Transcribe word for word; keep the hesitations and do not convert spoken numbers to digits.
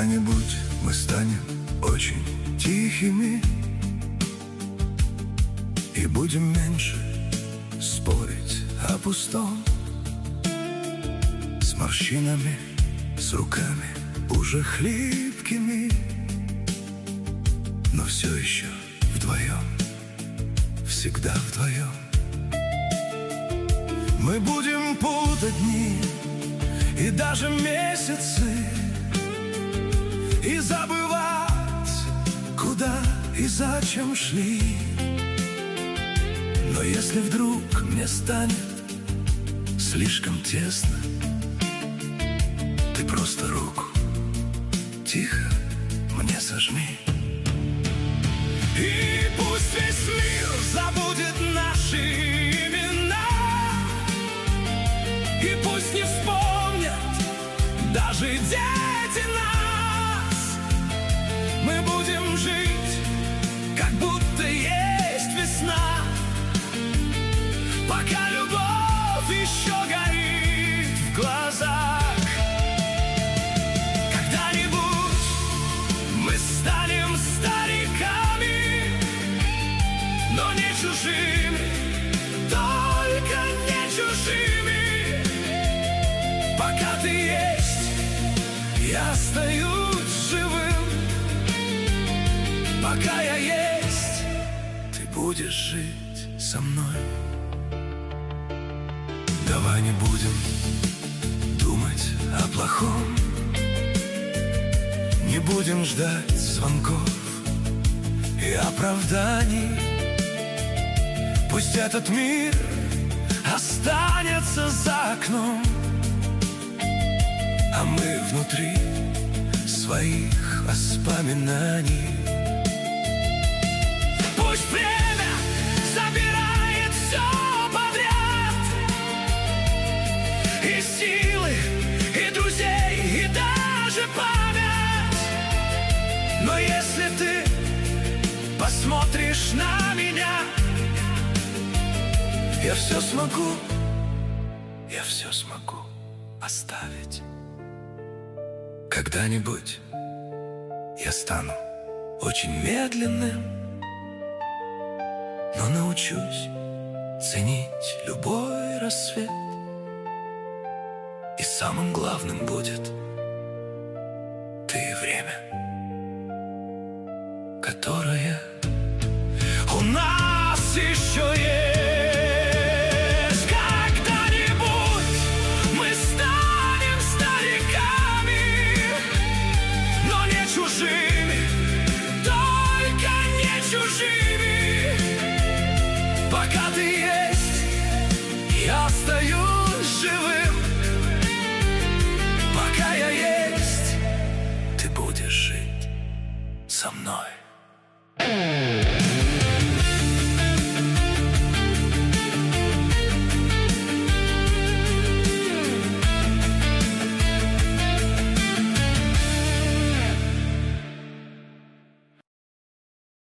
Когда-нибудь мы станем очень тихими и будем меньше спорить о пустом, с морщинами, с руками уже хлипкими, но все еще вдвоем, всегда вдвоем. Мы будем путать дни и даже месяцы, и забывать, куда и зачем шли. Но если вдруг мне станет слишком тесно, ты просто руку тихо мне сожми. И пусть весь мир забудет наши имена, и пусть не вспомнят даже дети нас. Мы будем жить, как будто есть весна, пока любовь еще горит в глазах. Когда-нибудь мы станем стариками, но не чужими, только не чужими. Пока ты есть, я остаюсь живым. Пока я есть, ты будешь жить со мной. Давай не будем думать о плохом, не будем ждать звонков и оправданий. Пусть этот мир останется за окном, а мы внутри своих воспоминаний. Пусть время забирает все подряд, и силы, и друзей, и даже память. Но если ты посмотришь на меня, я все смогу, я все смогу оставить. Когда-нибудь я стану очень медленным, но научусь ценить любой рассвет. И самым главным будет ты и время, которое у нас еще есть. Когда-нибудь мы станем стариками, но не чужими, только не чужими. Пока ты есть, я остаюсь живым. Пока я есть, ты будешь жить со мной.